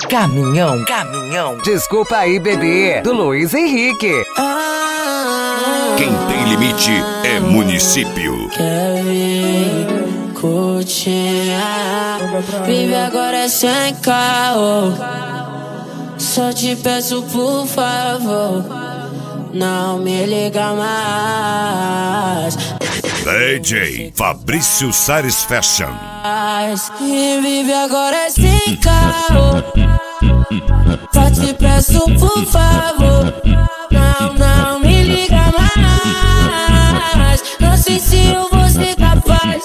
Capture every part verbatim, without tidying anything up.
Caminhão, caminhão. Desculpa aí, bebê. Do Luiz Henrique. Quem tem limite é município. Quer vir curtir? Vive agora sem carro. Só te peço por favor, não me liga mais. D J Fabrício Sares Fashion. E vive agora sem carro. Só te peço por favor, não, não me liga mais. Não sei se eu vou ser capaz.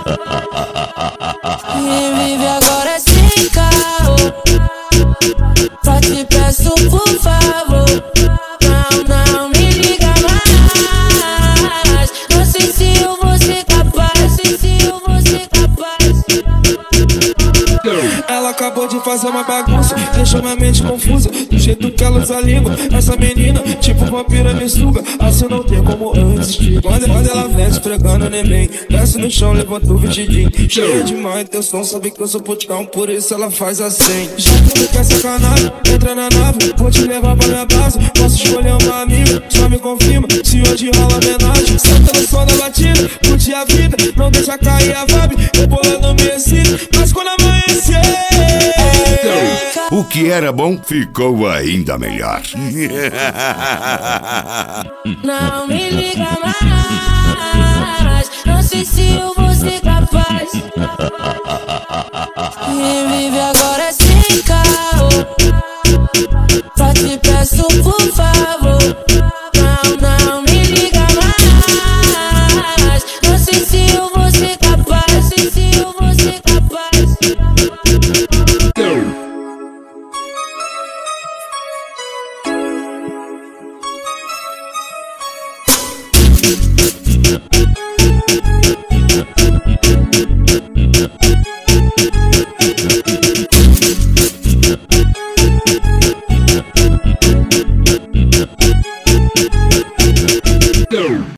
E vive agora sem carro. Só te peço por favor, não, não me liga mais. Não sei se eu vou ser capaz, não sei se eu vou ser capaz. Ela acabou de fazer uma bagunça, deixou minha mente confusa. Do jeito que ela usa a língua, essa menina tipo vampira me suga. Assim não tem como eu resistir. Quando, quando ela vem esfregando o neném, desce no chão, levanta o vestidinho. Cheia de má intenção, sabe que eu sou puticão, por isso ela faz assim. Já que tu quer sacanagem, entra na nave, vou te levar pra minha base. Posso escolher uma amiga, só me confirma se hoje rola homenagem. Senta no som da batida, curte a vida, não deixa cair a vibe. Rebolando me excita, mas quando amanhecer, o que era bom ficou ainda melhor. Não me liga mais. Não sei se eu vou ser capaz. E vive agora.